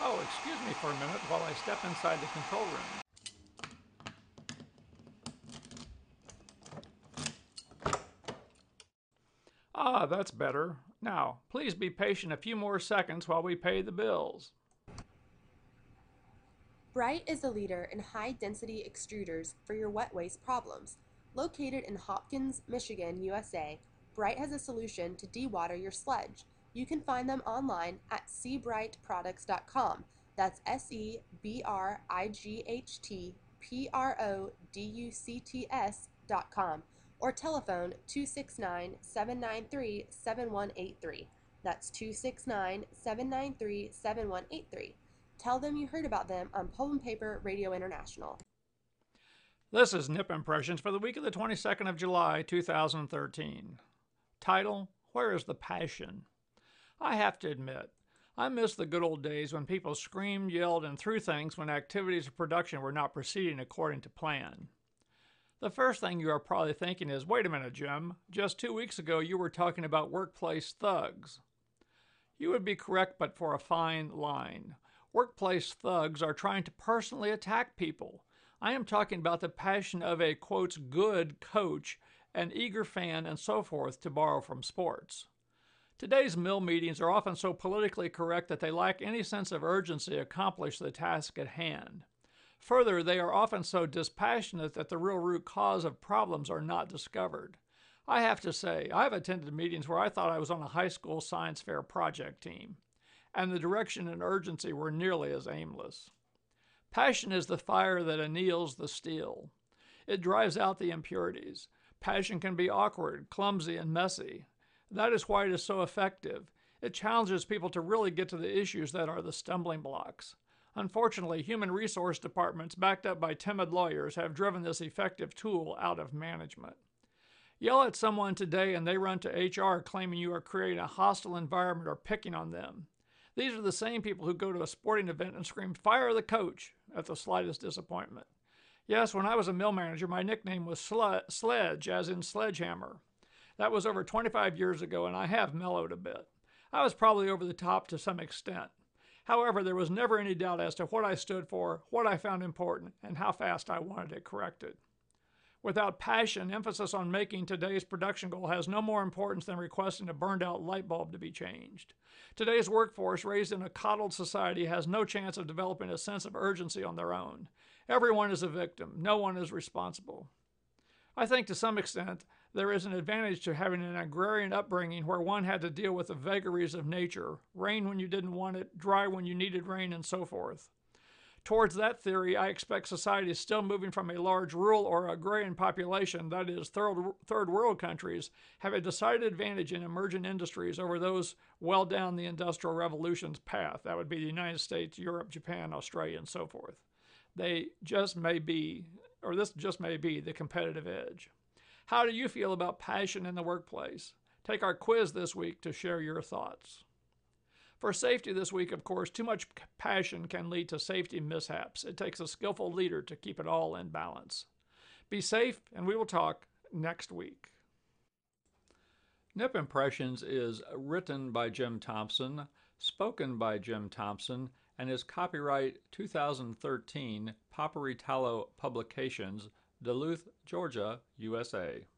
Oh, excuse me for a minute while I step inside the control room. Ah, that's better. Now, please be patient a few more seconds while we pay the bills. Bright is a leader in high-density extruders for your wet waste problems. Located in Hopkins, Michigan, USA, Bright has a solution to dewater your sludge. You can find them online at sebrightproducts.com. That's SEBRIGHTPRODUCTS.com or telephone 269-793-7183. That's 269-793-7183. Tell them you heard about them on Pulp and Paper Radio International. This is Nip Impressions for the week of the 22nd of July, 2013. Title, Where is the Passion? I have to admit, I miss the good old days when people screamed, yelled, and threw things when activities of production were not proceeding according to plan. The first thing you are probably thinking is, wait a minute, Jim, just 2 weeks ago you were talking about workplace thugs. You would be correct, but for a fine line. Workplace thugs are trying to personally attack people. I am talking about the passion of a, quote, good coach, an eager fan, and so forth, to borrow from sports. Today's mill meetings are often so politically correct that they lack any sense of urgency to accomplish the task at hand. Further, they are often so dispassionate that the real root cause of problems are not discovered. I have to say, I've attended meetings where I thought I was on a high school science fair project team, and the direction and urgency were nearly as aimless. Passion is the fire that anneals the steel. It drives out the impurities. Passion can be awkward, clumsy, and messy. That is why it is so effective. It challenges people to really get to the issues that are the stumbling blocks. Unfortunately, human resource departments backed up by timid lawyers have driven this effective tool out of management. Yell at someone today and they run to HR claiming you are creating a hostile environment or picking on them. These are the same people who go to a sporting event and scream, "Fire the coach," at the slightest disappointment. Yes, when I was a mill manager, my nickname was Sledge, as in sledgehammer. That was over 25 years ago, and I have mellowed a bit. I was probably over the top to some extent. However, there was never any doubt as to what I stood for, what I found important, and how fast I wanted it corrected. Without passion, emphasis on making today's production goal has no more importance than requesting a burned-out light bulb to be changed. Today's workforce, raised in a coddled society, has no chance of developing a sense of urgency on their own. Everyone is a victim. No one is responsible. I think to some extent there is an advantage to having an agrarian upbringing where one had to deal with the vagaries of nature, rain when you didn't want it, dry when you needed rain, and so forth. Towards that theory, I expect society is still moving from a large rural or agrarian population, that is, third world countries, have a decided advantage in emerging industries over those well down the Industrial Revolution's path. That would be the United States, Europe, Japan, Australia, and so forth. This just may be the competitive edge. How do you feel about passion in the workplace? Take our quiz this week to share your thoughts. For safety this week, of course, too much passion can lead to safety mishaps. It takes a skillful leader to keep it all in balance. Be safe, and we will talk next week. Nip Impressions is written by Jim Thompson, spoken by Jim Thompson, and is copyright 2013 Paperitalo Publications, Duluth, Georgia, USA.